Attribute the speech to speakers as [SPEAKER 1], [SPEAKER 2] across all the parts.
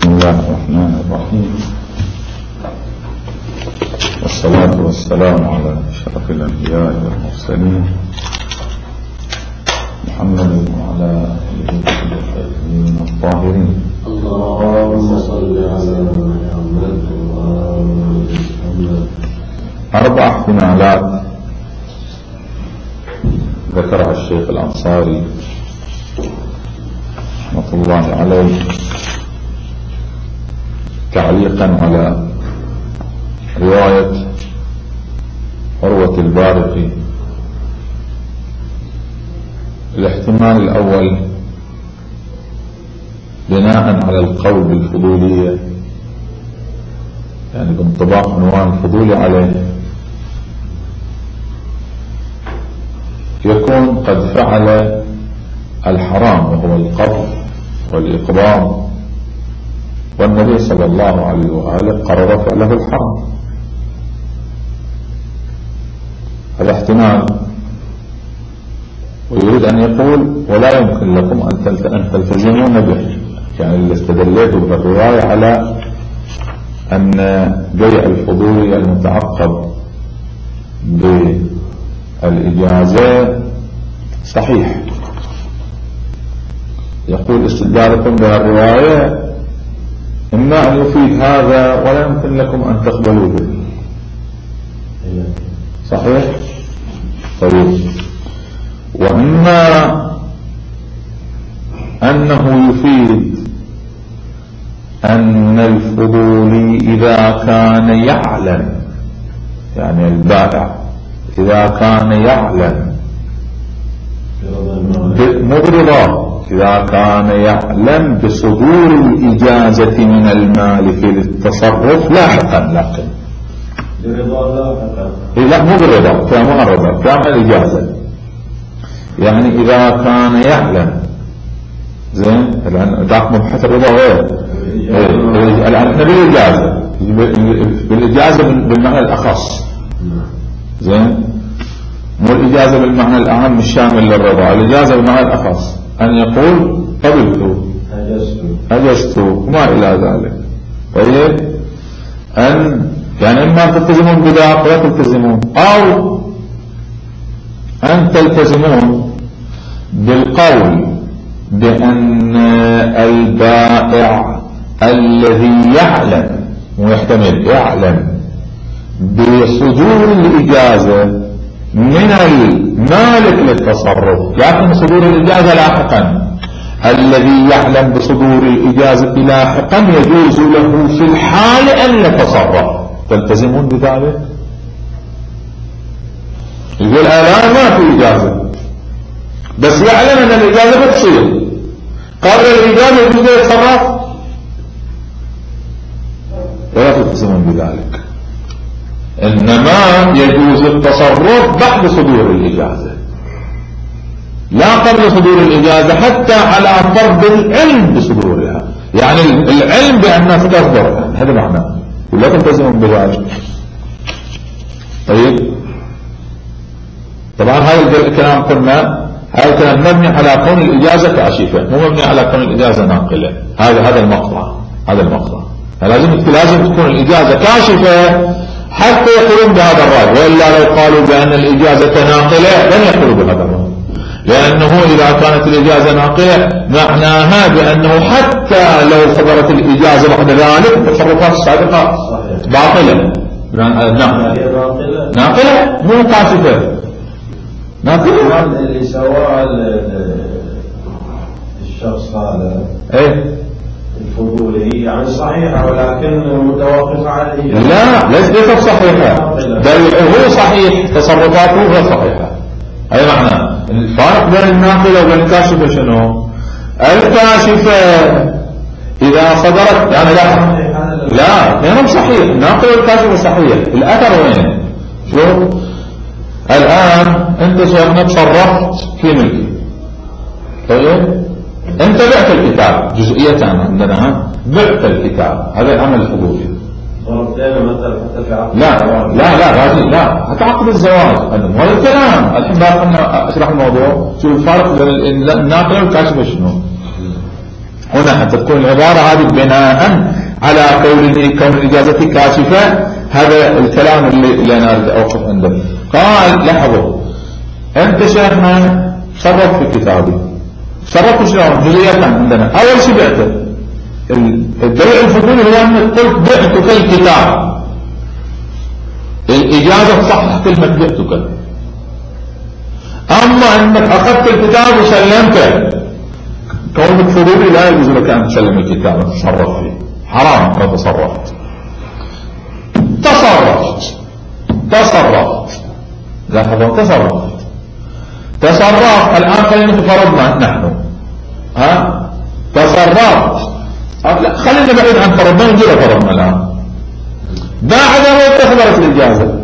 [SPEAKER 1] بسم الله الرحمن الرحيم، والصلاة والسلام على أشرف الأنبياء والمرسلين محمد وعلى آله الطيبين الطاهرين.
[SPEAKER 2] اللهم صل على محمد وآل محمد.
[SPEAKER 1] 4 احتمالات ذكرها الشيخ الأنصاري رحمة الله عليه تعليقا على رواية عروة البارقي. الاحتمال الأول بناء على القول بالفضولية، يعني بانطباق عنوان الفضولي عليه، يكون قد فعل الحرام وهو القبض والإقباض، والنبي صلى الله عليه وآله قرر فعله الحرام. هذا احتمال. ويريد أن يقول ولا يمكن لكم أن تلتزمون به، يعني اللي استدليته بالرواية على أن بيع الفضول المتعقب بالإجازة صحيح. يقول استدلالكم بالرواية إما أن يفيد هذا ولا يمكن لكم أن تقبلوا به. صحيح؟ طيب، وإما أنه يفيد أن الفضولي إذا كان يعلم، يعني البائع إذا كان يعلم مغرضا، إذا كان يعلم بصدور الإجازة من المال في التصرف لاحقا، لكن لا مغرضا كمعرضا كما الإجازة، يعني إذا كان يعلم زين. الآن ذاك مبحث الرضا غير، الآن احنا بالإجازة بالمعنى الأخص زين، مو الإجازة بالمعنى الأعم الشامل للرضا، الإجازة بالمعنى الأخص أن يقول قبلت أجزت وما إلى ذلك. طيب، أن يعني إما تلتزمون بذلك ولا تلتزمون، أو أن تلتزمون بالقول بأن البائع الذي يعلم ويحتمل يعلم بصدور الإجازة من المالك للتصرف، لكن صدور الإجازة لاحقا، الذي يعلم بصدور الإجازة لاحقا يجوز له في الحال أن يتصرف. تلتزمون بذلك؟ يقول الآن ما في إجازة، بس يعلم أن الإجازة بتصير، قبل الإجازة يجوز يتصرف، ولا تلتزمون بذلك، إنما يجوز التصرف بعد صدور الإجازة لا قبل صدور الإجازة، حتى على فرض العلم بصدورها، يعني العلم بأنها تصدر، هذا معناه، ولا تلتزمون بذلك. طيب، طبعا هذا الكلام قلنا هذا الكلام مبني على كون الإجازة كاشفة، مو مبني على كون الإجازة ناقلة. هذا المقطع، لازم تكون الإجازة كاشفة حتى يقولون بهذا الرأي، وإلا لو قالوا بأن الإجازة ناقلة لن يقولوا بهذا الرأي، لأنه إذا كانت الإجازة ناقلة معناها بأنه حتى لو صدرت الإجازة بعد ذلك التصرفات السابقة باطلة. ناقلة مو كاشفة، ناقلة.
[SPEAKER 2] اللي سواه الشخص هذا الفضولي يعني صحيحة، ولكن متوقفة على الإجازة.
[SPEAKER 1] لا، ليست صحيحة، بل هو صحيح، تصرفاته غير صحيحة. أي معنى الفارق بين الناقلة وبين الكاشفة شنو؟ الكاشفة إذا صدرت يعني لا بينهم صحيح، الناقلة والكاشفة صحيح. الأثر وين؟ شوف الآن أنت شيخنا تصرفت في ملكي، طيب أنت بعت الكتاب، جزئية عندنا بعت الكتاب، هذا العمل الفضولي. لا حتى عقد الزواج هذا الكلام. الحين بقى اشرح الموضوع. شوف الفرق بين الناقل والكاشف شنو. هنا حتى تكون العبارة هذه بناء على قول كون الإجازة كاشفة. هذا الكلام اللي أنا أريد أوقف عنده. قال لاحظوا أنت شيخنا صرف في كتابي، صرفت شلون؟ جزئية عندنا. أول شيء بعته، الدليل الفضولي هو أنك قلت بعتك الكتاب، الإجازة تصحح كلمة بعتك. أما أنك أخذت الكتاب وسلمته، كونك فضولي لا يجوز لك أن تسلم الكتاب تصرف فيه، حرام لو تصرفت. لاحظوا تصرفت الآن خلينا فرضنا نحن تصرفت، لا خلينا بعيد عن فرضنا نجي فرضنا الآن بعد ما صدرت الإجازة،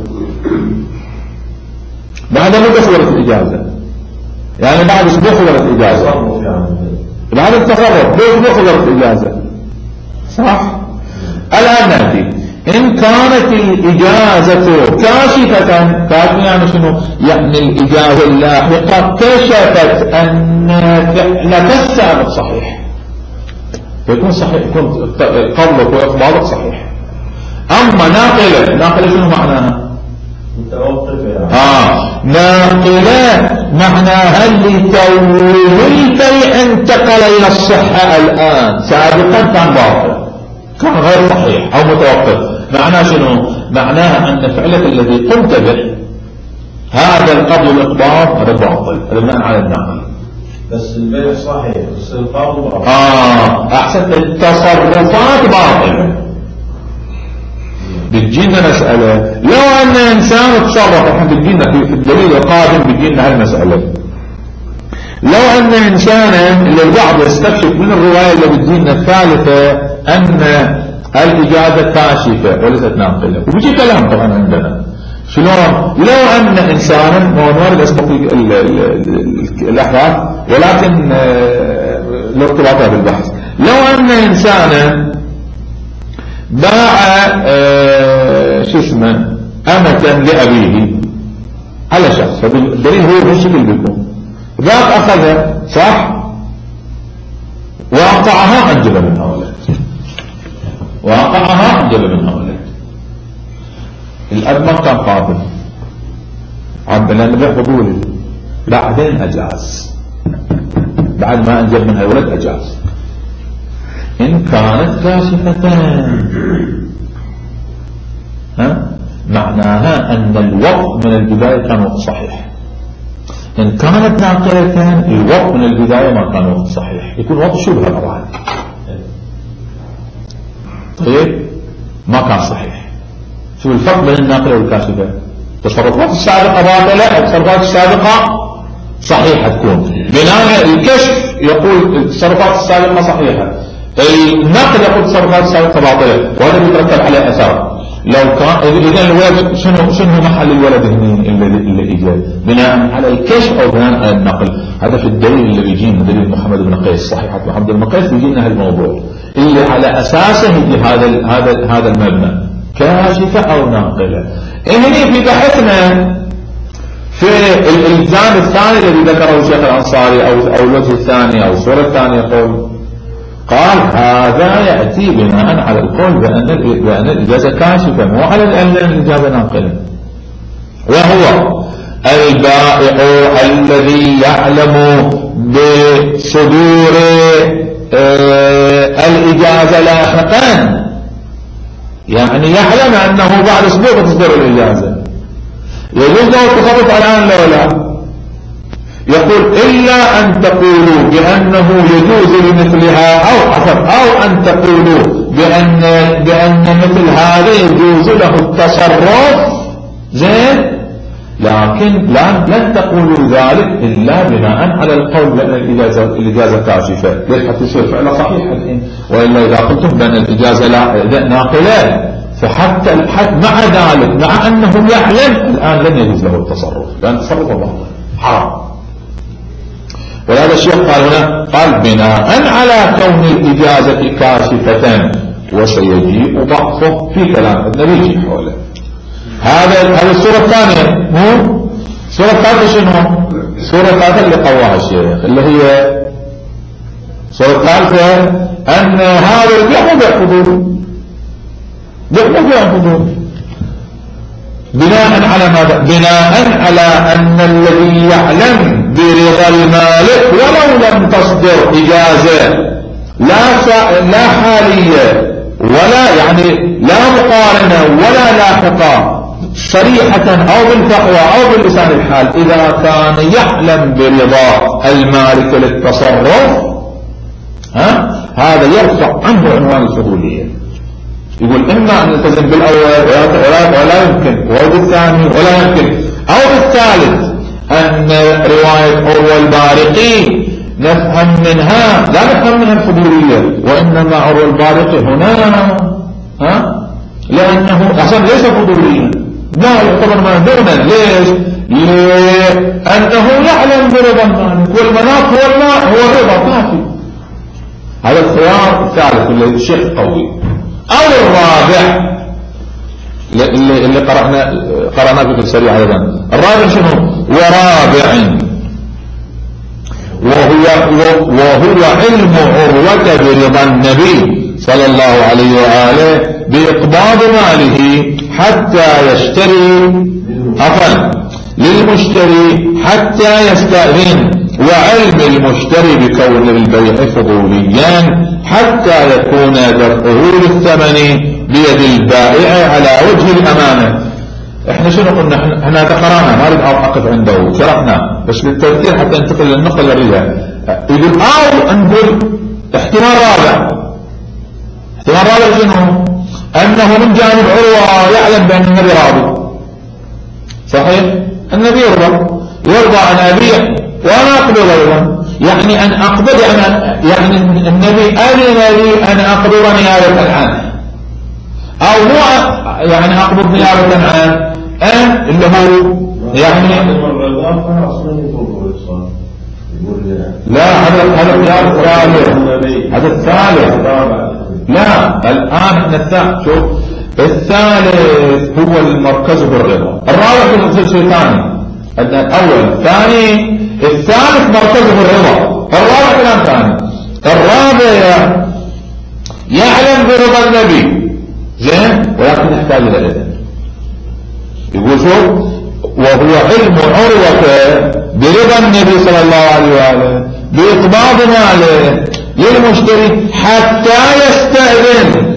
[SPEAKER 1] بعد ما صدرت الإجازة يعني بعد اسبوع صدرت الإجازة، بعد التصرف باسبوع صدرت الإجازة، صح؟ الآن نأتي إن كانت الإجازة كاشفة، كاشفة يعني شنو؟ يعني الإجازة اللاحقة كشفت أن فعلك السابق صحيح، يكون صحيح، يكون قولك وإخبارك صحيح. أما ناقلة شنو معناها؟
[SPEAKER 2] متوقفة.
[SPEAKER 1] ناقلة معناها اللي البيع انتقل إلى الصحة الآن، سابقا كان باطل، كان غير صحيح أو متوقف. معناه شنو؟ معناها أن فعلك الذي قمت به هذا القبض والإقباض هذا باطل، هذا بناء على النقل.
[SPEAKER 2] بس البيع صحيح، بس القبض باطل.
[SPEAKER 1] أحسن، التصرفات باطلة. بتجينا مسألة لو أن إنسان تصرف، احنا بتجينا في الدليل القادم بتجينا هالمسألة. لو أن إنسانا اللي البعض يستكشف من الرواية اللي بتجينا الثالثة أن الإجازة كاشفة وليست ناقلة، وبيجي كلام طبعا عندنا شلون؟ لو أن إنسانا ما نورد أستطيع الأحداث ولكن الارتباطها بالبحث. لو أن إنسانا باع أمة لأبيه على شخص، الدليل هو بالشكل بيكون ذاك أخذها صح وأقطعها أنجب منها ولد، وأقطعها أنجب منها ولد. الأب ما كان قابل عندنا نبيع فضولي، بعدين أجاز، بعد ما أنجب منها ولد أجاز. إن كانت كاشفة معناها أن الوقت من البداية كان وقت صحيح. إن كانت ناقلة الوقت من البداية ما كان وقت صحيح، يكون وقت شبهة طبعا. طيب ما كان صحيح. شو الفرق بين الناقلة والكاشفة؟ التصرفات السابقة باطلة، التصرفات السابقة صحيحة تكون. بناء الكشف يقول التصرفات السابقة صحيحة، النقل يقول التصرفات السابقة باطلة، وهذا بيترتب عليه أثر. لو كان إذا الولد شنو محل الولد هنا اللي إجا بناء على الكشف أو بناء على النقل؟ هذا في الدليل اللي بيجينا دليل محمد بن قيس، صحيحة محمد بن قيس بيجينا هالموضوع اللي على أساسه يجي هذا المبنى كاشفة أو ناقلة. هنا في بحثنا في الإلزام الثاني الذي ذكره الشيخ الأنصاري أو الوجه الثاني أو الصورة الثانية قال هذا يأتي بناء على القول بأن الإجازة كاشفة مو على أن الإجازة ناقلة، وهو البائع الذي يعلم بصدور الإجازة لاحقا، يعني يعلم أنه بعد أسبوع تصدر الإجازة، يجوز له التصرف الآن لو لا؟ يقول إلا أن تقولوا بأنه يجوز لمثلها أو أن تقولوا بأن مثل هذا يجوز له التصرف زين، لكن لن تقولوا ذلك إلا بناء على القول بأن الإجازة كاشفة. ليش حتى يصير فعلا صحيح الحين؟ وإلا إذا قلتم بأن الإجازة ناقلة فحتى مع ذلك مع أنه يعلم الآن لن يجوز له التصرف، لأن التصرف باطل حرام. ولهذا الشيخ قال هنا قال بناء على كون الإجازة كاشفة، وسيجيء بحثه في كلام النبي حوله. هذا السورة الثانية مو السورة الثالثة شنو؟ السورة الثالثة اللي قواها الشيخ اللي هي الصورة الثالثة أن هذا البيع مو بيع فضولي، بيع فضولي. بناء على ماذا؟ بناء على أن الذي يعلم برضا المالك ولو لم تصدر إجازة لا حالية ولا يعني لا مقارنة ولا لاحقة صريحة أو بالتقوى أو باللسان الحال، إذا كان يعلم برضا المالك للتصرف هذا يرفع عنه عنوان الفضولية. يقول إما أن نلتزم بالأول ولا يمكن، أو بالثاني ولا يمكن، أو بالثالث أن رواية عروة البارقي نفهم منها لا نفهم منها الفضولية، وإنما عروة البارقي هنا لأنه أصلا ليس فضوليا، لا يعتبر مهدونا. ليش؟ لأنه يعلم برضا المالك، والمناط هو الماء هو الرضا كافي. هذا الخيار الثالث اللي شيء قوي. أو الرابع اللي قرأنا بكل سريع أيضا. الرابع شنو؟ ورابع وهو علم عروة برضا النبي صلى الله عليه وآله بإقباض ماله حتى يشتري للمشتري حتى يستأذن، وعلم المشتري بكون البيع فضوليا حتى يكون دفعه للثمن بيد البائع على وجه الأمانة. احنا شنو قلنا؟ احنا ذكرنا ما اريد اقف عنده شرحنا بس للتذكير حتى ننتقل للنقطة الرئيسية. يقول او نقول احتمال رابع شنو؟ انه من جانب عروة يعلم بان النبي راضي، صحيح؟ النبي يرضى ان ابيع وانا اقبض ايضا، يعني ان اقبض يعني النبي اذن لي ان اقبض نيابة عنه، او هو يعني اقبض نيابة عنه اللي هو يعني لا هذا الثالث لا الان الثالث. شوف الثالث هو المركز بالرضا، الرابع في شيء ثاني، الاول الثاني الثالث مركزه بالرضا، الرابع كلام ثاني. الرابع يعلم برضا النبي زين ولكن يحتاج الى اذن. يقول شوف وهو علم عروة برضا النبي صلى الله عليه وآله بإقباض ماله للمشتري حتى يستأذن.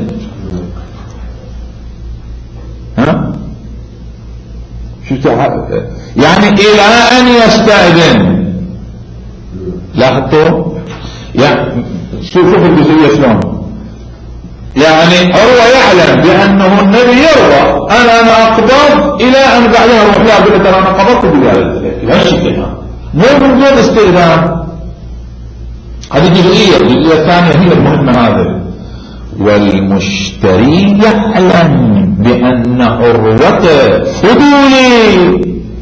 [SPEAKER 1] يعني إلى أن يستأذن. لاحظتوا؟ يعني شوفوا الجزئية شلون. يعني عروة يعلم بأنه النبي يرضى أنا أقبض إلى أن بعدها أروح لا أقول ترى أنا قبضت بذلك هالشكل، مو من دون استئذان. هذه الجزئية الثانية هي المهمة هذه. والمشتري يعلم بأن عروة فضولي،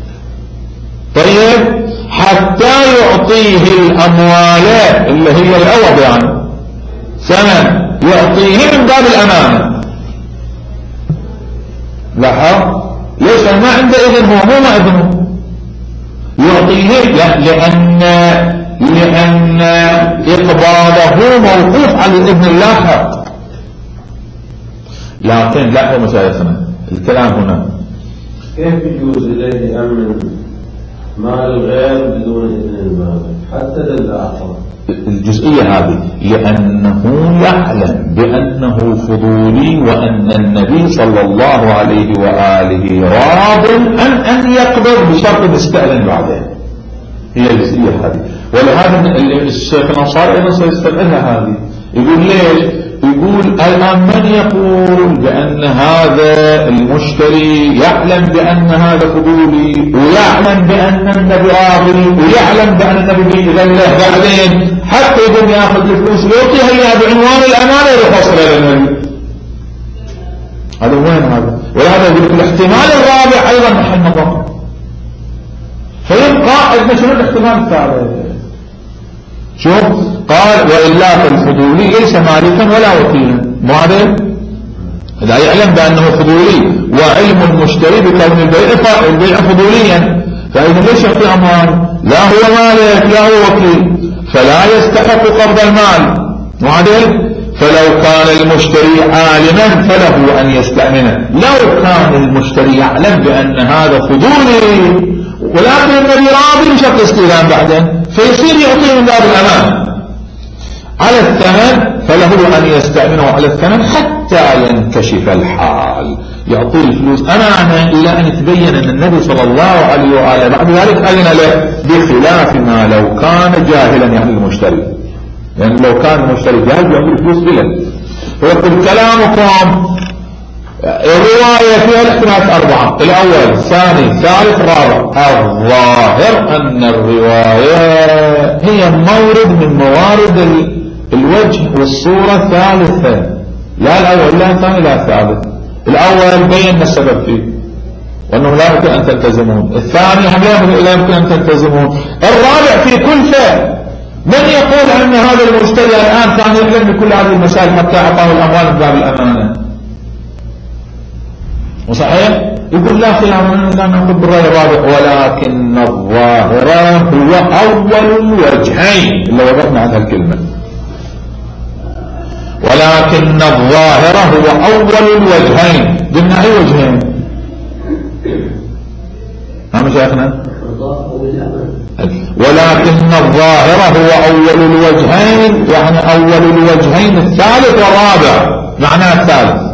[SPEAKER 1] طيب حتى يعطيه الأموال اللي هي العوض يعني ثمن يعطيه من باب الأمانة. لاحظ ليش ما عنده إذن، هو مو ما إذنه يعطيه لأن إقباضه موقوف على الإذن اللاحق. لكن لاحظوا مشايخنا الكلام هنا
[SPEAKER 2] كيف يجوز إليه يأمن مال الغير بدون إذن المالك حتى للآخر؟ الجزئية
[SPEAKER 1] هذه لأنه يعلم بأنه فضولي وأن النبي صلى الله عليه وآله راض أن يقبض بشرط يستأذن بعدين. هي الجزئية هذه، ولهذا الشيخ الأنصاري أيضا سيستبعدها هذه. يقول ليش؟ يقول الآن من يقول بأن هذا المشتري يعلم بأن هذا فضولي ويعلم بأن النبي راضي ويعلم بأن النبي بإذن له بعدين حتى يقوم ياخذ الفلوس ويعطيها إياها بعنوان الأمانة يفصل إلى النبي؟ هذا وين هذا؟ ولهذا يقول الاحتمال الرابع أيضا محل نظر. فيبقى عندنا شنو الاحتمال الثالث؟ شوف قال وإلا فالفضولي ليس مالكا ولا وكيلا، معدل إذا يعلم بأنه فضولي وعلم المشتري بكون البيع فضوليا، فإذا ليش يعطي أموال؟ لا هو مالك لا هو وكيل. فلا يستحق قبض المال. معدل. فلو كان المشتري عالما فله أن يستأمنه. لو كان المشتري يعلم بأن هذا فضولي ولكن النبي راضي بشرط استئذان بعدين فيصير يعطيه من باب الأمان على الثمن، فله أن يستأمنه على الثمن حتى ينكشف الحال، يعطيه الفلوس أمانة إلى أن يتبين أن النبي صلى الله عليه وآله بعد ذلك أذن له، بخلاف ما لو كان جاهلا يعني المشتري. يعني لو كان المشتري جاهل يعطيه الفلوس بلا. ويقول كلامكم الرواية فيها الاحتمالات 4: الأول، الثاني، الثالث، الرابع. الظاهر أن الرواية هي مورد من موارد الوجه والصورة الثالثة، لا الأول لا الثاني لا الثالث. الأول بيّن السبب فيه وأنه لا يمكن أن تلتزمون، الثاني لا يمكن أن تلتزمون، الرابع في كلفة. من يقول أن هذا المشتري الآن كان يعلم بكل هذه المسائل حتى أعطاه الأموال من باب الأمانة؟ وصحيح يقول لا خلاف لا نأخذ بالرأي الرابع. ولكن الظاهر هو أول الوجهين اللي وضعنا عنها الكلمة. ولكن الظاهر هو أول الوجهين. قلنا أي وجهين؟ نعم شيخنا. ولكن الظاهر هو أول الوجهين، يعني أول الوجهين الثالث والرابع. معناه الثالث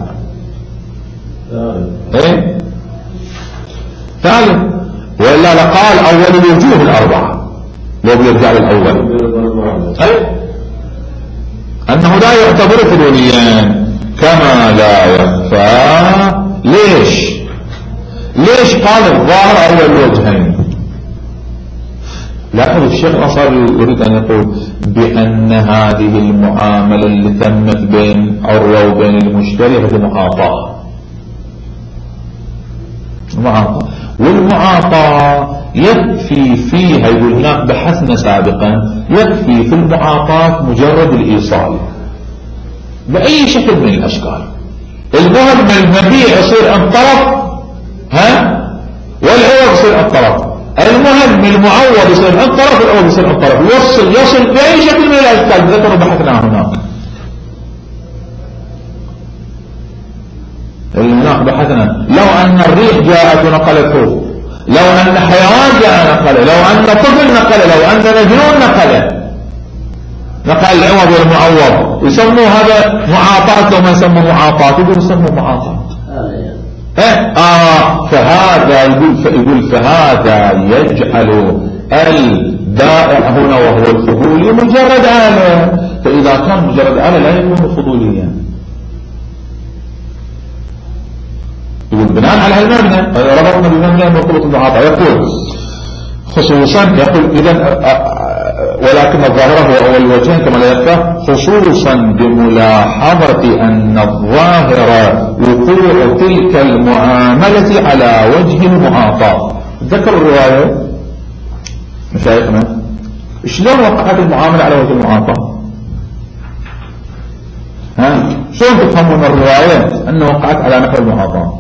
[SPEAKER 1] ايه ثالث، وإلا لقال أول الوجوه الأربعة لو بيرجع للأول ايه أنه لا يعتبر فضوليا كما لا يخفى. ليش قال الظاهر أول الوجهين؟ لاحظ الشيخ نصر يريد أن يقول بأن هذه المعاملة اللي تمت بين عروة وبين المشتري هذه معاطاة، والمعاطاة يكفي فيها، يقول هناك بحثنا سابقا، يكفي في المعاطاة مجرد الإيصال بأي شكل من الأشكال. المهم المبيع يصير عن طرف والعوض يصير عن طرف. المهم المعوض يصير عن طرف والعوض يصير عن طرف، يصل بأي شكل من الأشكال ذكروا بحثنا هناك. هناك بحثنا لو أن الريح جاءت ونقلته، لو أن حيوان جاء نقله، لو أن طفل نقله، لو أن مجنون نقله، نقل العوض والمعوض. يسموه هذا معاطاة لو ما يسموه معاطاة، يقول يسموه معاطاة. فهذا يقول فهذا يجعل البائع هنا وهو الفضولي مجرد آلة، فإذا كان مجرد آلة لا يكون فضوليا. يقول بناء على المبنى ربطنا بمبنى مرتبط المعاطاة. يقول خصوصا يقول إذا ولكن الظاهر هو أول الوجهين كما لا يخفى، خصوصا بملاحظة أن الظاهر وقوع تلك المعاملة على وجه المعاطاة. ذكر الرواية مشايخنا شلون وقعت المعاملة على وجه المعاطاة؟ شلون تفهمون الرواية أنه وقعت على نحو المعاطاة؟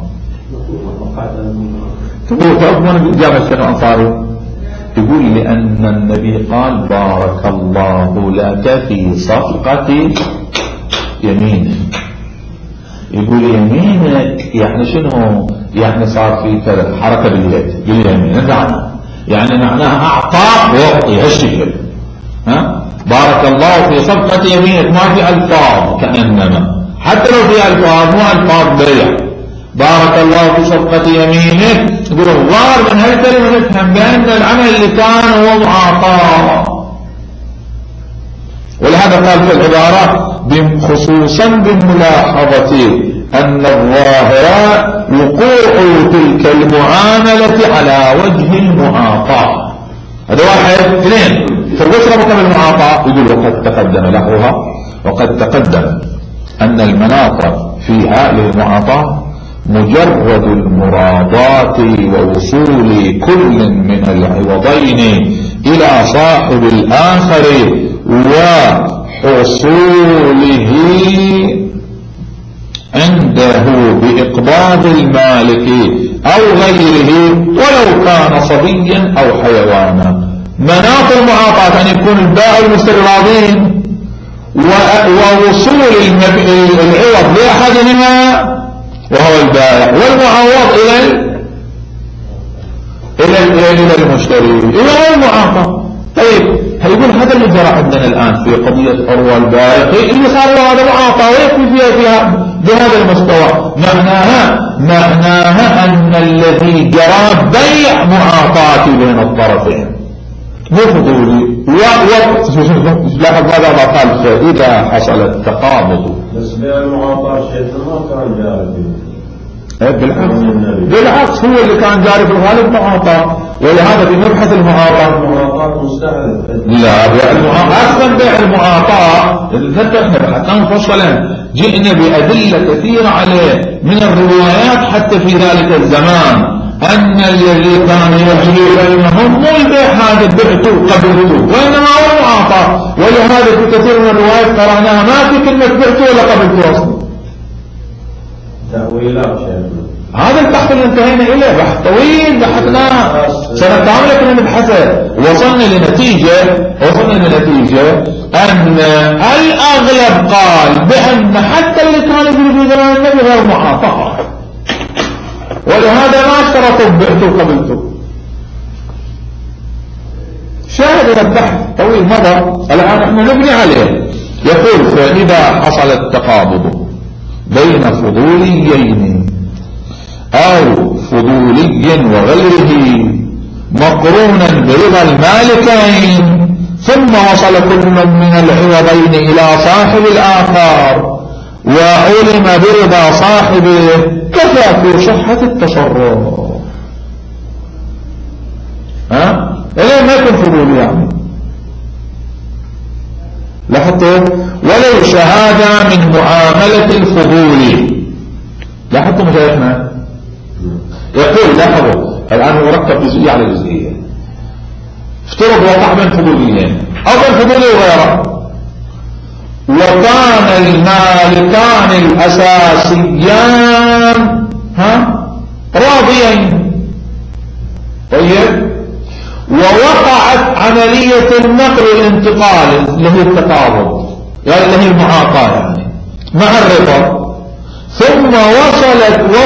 [SPEAKER 1] تقول تأخذون الإجابة الشيخ الأنصاري يقول لأن النبي قال بارك الله لك في صفقة يمينك. يقول يمينك يعني شنو؟ يعني صار في كذا حركة باليد باليمين، يعني معناها أعطاك ويعطي هالشكل. بارك الله في صفقة يمينك، ما في ألفاظ كأنما، حتى لو في ألفاظ مو ألفاظ بيع. بارك الله في صفقة يمينك، يقول الظاهر من هالكلمة نفهم بأن العمل اللي كان هو معاطاة. ولهذا قال في العبارة خصوصا بملاحظة أن الظاهر وقوع تلك المعاملة على وجه المعاطاة. هذا واحد. اثنين، فالوجه ربط بالمعاطاة. يقول وقد تقدم لحظها، وقد تقدم أن المناط فيها للمعاطاة مجرد المراضات ووصول كل من العوضين إلى صاحب الآخر وحصوله عنده بإقباض المالك أو غيره ولو كان صبيا أو حيوانا. مناط المعاطاة أن يكون البائع والمشتري راضين ووصول العوض لأحدهما وهو البائع والمعوض إلى المشتري إلى المعاطاة. طيب هيقول هذا اللي جرى عندنا الآن في قضية عروة البائع اللي صار له هذا معاطاة ويكفي فيها بهذا المستوى. معناها أن الذي جرى بيع معاطاة بين الطرفين مو فضولي لاحظ ماذا قال فإذا حصل التقابض.
[SPEAKER 2] بس بيع المعاطاة شيء ما كان جاري
[SPEAKER 1] بالعكس هو اللي كان جاري في الغالب معاطاة. ولهذا في مبحث المعاطاة لا بيع المعاطاة أصلا بيع المعاطاة احنا بحثنا مفصلا جئنا بأدلة كثيرة عليه من الروايات حتى في ذلك الزمان أن الذي كان يجري بينهم مو البيع هذا بعته قبلته وإنما هو المعاطاة. ولهذا في كثير من الروايات قرأناها ما في كلمة بعته ولا قبلته أصلا.
[SPEAKER 2] تأويلات
[SPEAKER 1] هذا البحث اللي انتهينا إليه بحث طويل بحثناه سنة كاملة كنا نبحثه. وصلنا لنتيجة أن الأغلب قال بأن حتى اللي كانوا في زمان النبي غير معاطاة ولهذا ما اشترطوا بعته قبلته. شاهد البحث طويل مضى الآن احنا نبني عليه. يقول فإذا حصل التقابض بين فضوليين أو فضولي وغيره مقرونا برضا المالكين ثم وصل كل من العوضين إلى صاحب الآخر وعلم برضا صاحبه كفى في صحة التصرف. إليه ما يكون فضولي يعني لاحظتوا ولو شهادة من معاملة الفضولي. لاحظتوا مشايخنا يقول لاحظوا الآن هو ركب جزئية على جزئية. افترض وقع بين فضوليين أو بين فضولي وغيره وكان المالكان الأساسيان راضيين. طيب ووقعت عملية النقل والانتقال اللي هي التقابض يعني اللي هي المعاطاة يعني مع الرضا ثم وصل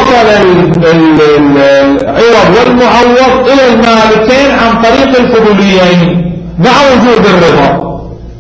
[SPEAKER 1] العوض والمعوض إلى المالكين عن طريق الفضوليين مع وجود الرضا.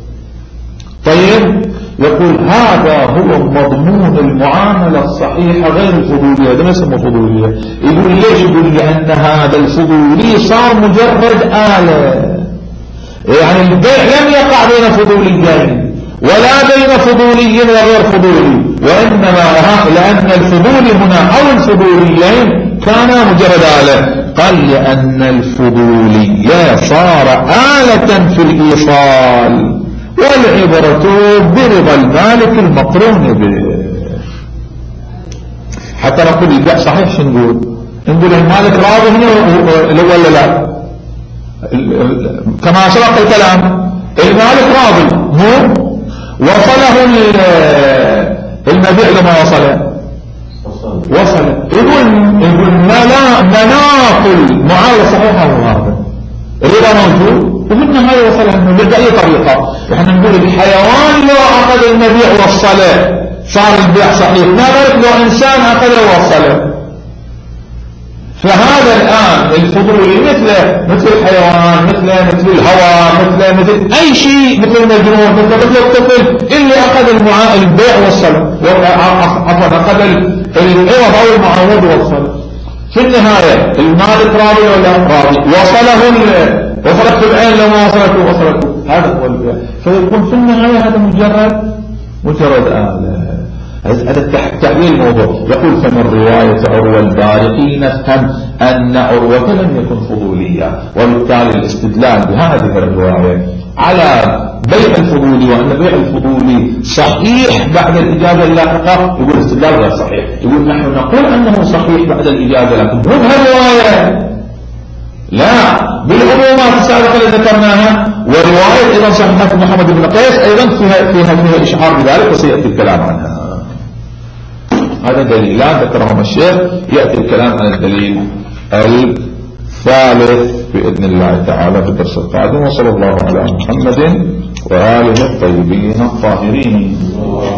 [SPEAKER 1] طيب يقول هذا هو مضمون المعاملة الصحيحة غير الفضولية. ده ما يسمى فضولية. يقول ليش؟ يقول لأن هذا الفضولي صار مجرد آلة يعني البيع لم يقع بين فضوليين ولا بين فضولي وغير فضولي وإنما لأن الفضولي هنا أو الفضوليين كانا مجرد آلة. قال لأن الفضولي صار آلة في الإيصال والعبرة برضا المالك المقرون به. حتى نقول البيع صحيح شو نقول المالك راضي هنا ولا لا كما سبق الكلام المالك راضي مو وصله المبيع لما وصل يقول مناط المعاملة صحيحة هو هذا الرضا موجود وفي النهاية وصل المبيع بأي طريقة. احنا نقول الحيوان لو عقد المبيع والصلاة صار البيع صحيح ما بالك لو إنسان عقد وصله. فهذا الآن الفضولي مثل الحيوان مثل الهواء مثل أي شيء مثل المجنون مثل الطفل اللي أخذ البيع والصلاة أخذ العوض أو المعوض والصلاة. في النهاية المالك راضي ولا راضي وصلت العين لما وصلته هذا هو البيع. فيكون في النهاية هذا مجرد آلة. هذا التحويل الموضوع. يقول فمن رواية عروة البارقي نفهم أن عروة لم يكن فضوليا وبالتالي الاستدلال بهذه الرواية على بيع الفضولي وأن بيع الفضولي صحيح بعد الإجازة اللاحقة يقول استدلال غير صحيح. يقول نحن نقول أنه صحيح بعد الإجازة لكن مو بهالرواية لا بالعمومات السابقة اللي ذكرناها ورواية أيضا صحيحة محمد بن قيس أيضا فيها إشعار بذلك وسيأتي الكلام عنها. هذا دليلان ذكرهم الشيخ يأتي الكلام عن الدليل ثالث بإذن الله تعالى في الدرس القادم. وصلى الله على محمد وآله الطيبين الطاهرين.